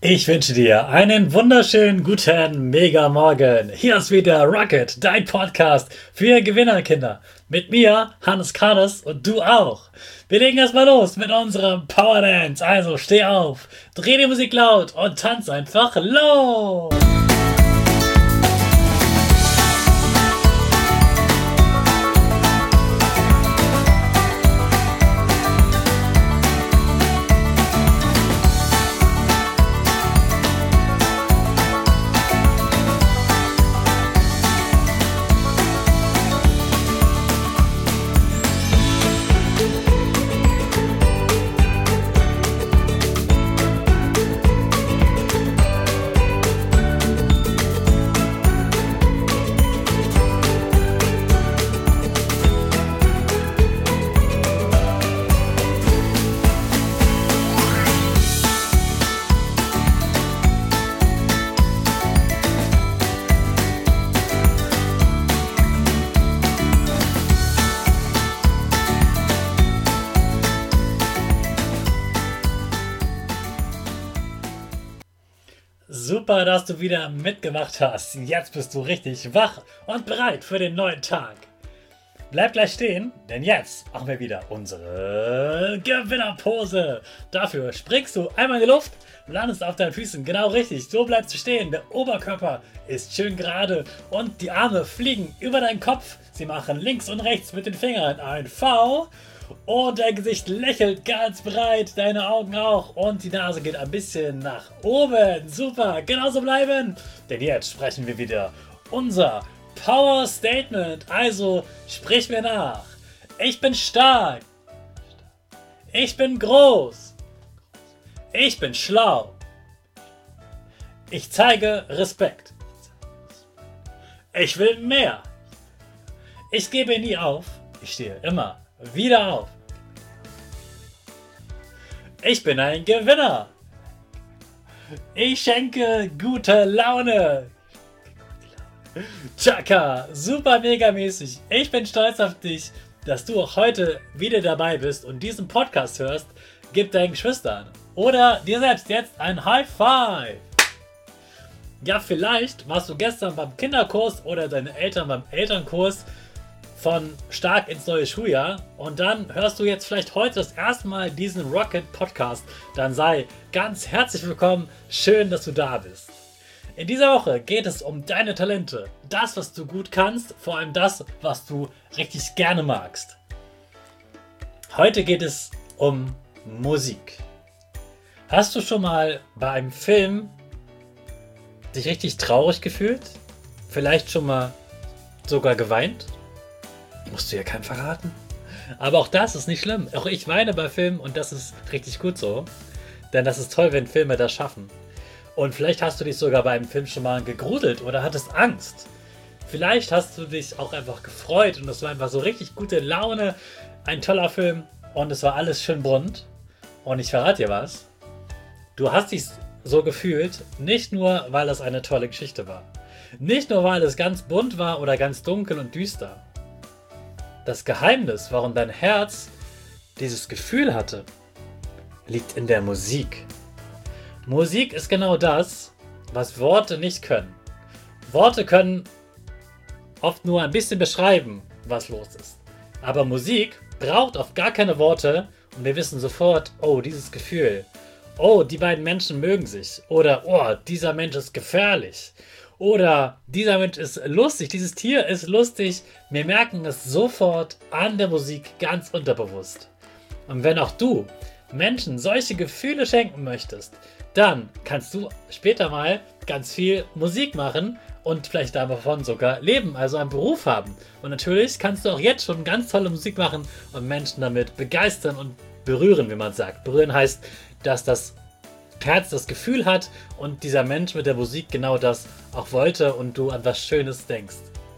Ich wünsche dir einen wunderschönen guten Mega-Morgen. Hier ist wieder Rocket, dein Podcast für Gewinnerkinder. Mit mir, Hannes Karnes, und du auch. Wir legen erstmal los mit unserem Power Dance. Also steh auf, dreh die Musik laut und tanz einfach los. Super, dass du wieder mitgemacht hast. Jetzt bist du richtig wach und bereit für den neuen Tag. Bleib gleich stehen, denn jetzt machen wir wieder unsere Gewinnerpose. Dafür springst du einmal in die Luft, landest auf deinen Füßen genau richtig. So bleibst du stehen. Der Oberkörper ist schön gerade und die Arme fliegen über deinen Kopf. Sie machen links und rechts mit den Fingern ein V. Und dein Gesicht lächelt ganz breit, deine Augen auch und die Nase geht ein bisschen nach oben. Super, genauso bleiben. Denn jetzt sprechen wir wieder unser Power Statement. Also sprich mir nach. Ich bin stark. Ich bin groß. Ich bin schlau. Ich zeige Respekt. Ich will mehr. Ich gebe nie auf. Ich stehe immer wieder auf. Ich bin ein Gewinner. Ich schenke gute Laune. Chaka, super mega mäßig. Ich bin stolz auf dich, dass du auch heute wieder dabei bist und diesen Podcast hörst. Gib deinen Geschwistern oder dir selbst jetzt ein High Five. Ja, vielleicht warst du gestern beim Kinderkurs oder deine Eltern beim Elternkurs von Stark ins neue Schuljahr und dann hörst du jetzt vielleicht heute das erste Mal diesen Rocket Podcast, dann sei ganz herzlich willkommen, schön, dass du da bist. In dieser Woche geht es um deine Talente, das, was du gut kannst, vor allem das, was du richtig gerne magst. Heute geht es um Musik. Hast du schon mal bei einem Film dich richtig traurig gefühlt? Vielleicht schon mal sogar geweint? Musst du ja keinen verraten. Aber auch das ist nicht schlimm. Auch ich weine bei Filmen und das ist richtig gut so. Denn das ist toll, wenn Filme das schaffen. Und vielleicht hast du dich sogar bei einem Film schon mal gegruselt oder hattest Angst. Vielleicht hast du dich auch einfach gefreut und es war einfach so richtig gute Laune. Ein toller Film und es war alles schön bunt. Und ich verrate dir was. Du hast dich so gefühlt, nicht nur, weil es eine tolle Geschichte war. Nicht nur, weil es ganz bunt war oder ganz dunkel und düster. Das Geheimnis, warum dein Herz dieses Gefühl hatte, liegt in der Musik. Musik ist genau das, was Worte nicht können. Worte können oft nur ein bisschen beschreiben, was los ist. Aber Musik braucht oft gar keine Worte und wir wissen sofort, oh, dieses Gefühl. Oh, die beiden Menschen mögen sich. Oder, oh, dieser Mensch ist gefährlich. Oder dieser Mensch ist lustig, dieses Tier ist lustig. Wir merken es sofort an der Musik ganz unterbewusst. Und wenn auch du Menschen solche Gefühle schenken möchtest, dann kannst du später mal ganz viel Musik machen und vielleicht davon sogar leben, also einen Beruf haben. Und natürlich kannst du auch jetzt schon ganz tolle Musik machen und Menschen damit begeistern und berühren, wie man sagt. Berühren heißt, dass das Herz das Gefühl hat und dieser Mensch mit der Musik genau das auch wollte und du an was Schönes denkst.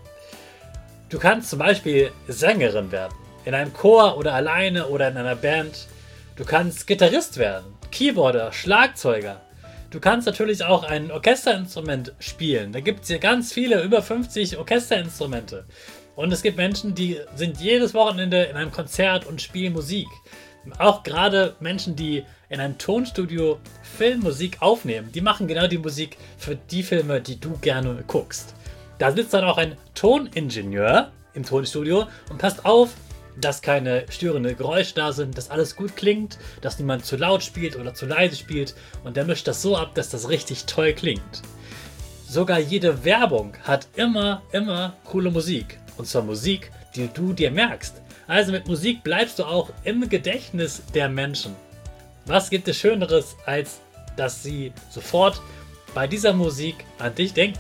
Du kannst zum Beispiel Sängerin werden, in einem Chor oder alleine oder in einer Band. Du kannst Gitarrist werden, Keyboarder, Schlagzeuger. Du kannst natürlich auch ein Orchesterinstrument spielen. Da gibt es hier ganz viele, über 50 Orchesterinstrumente. Und es gibt Menschen, die sind jedes Wochenende in einem Konzert und spielen Musik. Auch gerade Menschen, die in einem Tonstudio Filmmusik aufnehmen, die machen genau die Musik für die Filme, die du gerne guckst. Da sitzt dann auch ein Toningenieur im Tonstudio und passt auf, dass keine störenden Geräusche da sind, dass alles gut klingt, dass niemand zu laut spielt oder zu leise spielt, und der mischt das so ab, dass das richtig toll klingt. Sogar jede Werbung hat immer coole Musik. Und zwar Musik, die du dir merkst. Also mit Musik bleibst du auch im Gedächtnis der Menschen. Was gibt es Schöneres, als dass sie sofort bei dieser Musik an dich denken?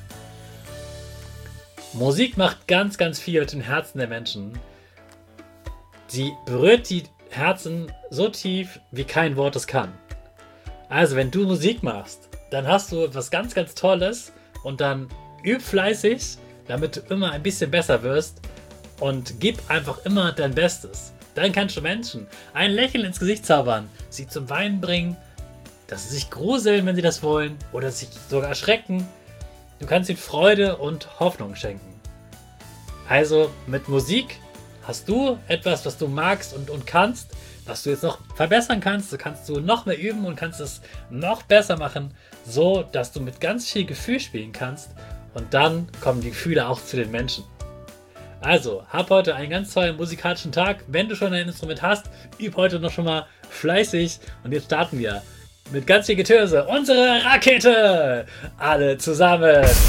Musik macht ganz viel mit den Herzen der Menschen. Sie berührt die Herzen so tief, wie kein Wort es kann. Also wenn du Musik machst, dann hast du etwas ganz Tolles, und dann üb fleißig, damit du immer ein bisschen besser wirst, und gib einfach immer dein Bestes. Dann kannst du Menschen ein Lächeln ins Gesicht zaubern, sie zum Weinen bringen, dass sie sich gruseln, wenn sie das wollen, oder sich sogar erschrecken. Du kannst ihnen Freude und Hoffnung schenken. Also mit Musik hast du etwas, was du magst und kannst, was du jetzt noch verbessern kannst. Du kannst noch mehr üben und kannst es noch besser machen, so dass du mit ganz viel Gefühl spielen kannst, und dann kommen die Gefühle auch zu den Menschen. Also, hab heute einen ganz tollen musikalischen Tag. Wenn du schon ein Instrument hast, üb heute noch schon mal fleißig, und jetzt starten wir mit ganz viel Getöse unsere Rakete. Alle zusammen. 5,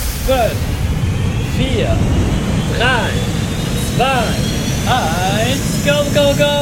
4, 3, 2, 1, go, go, go!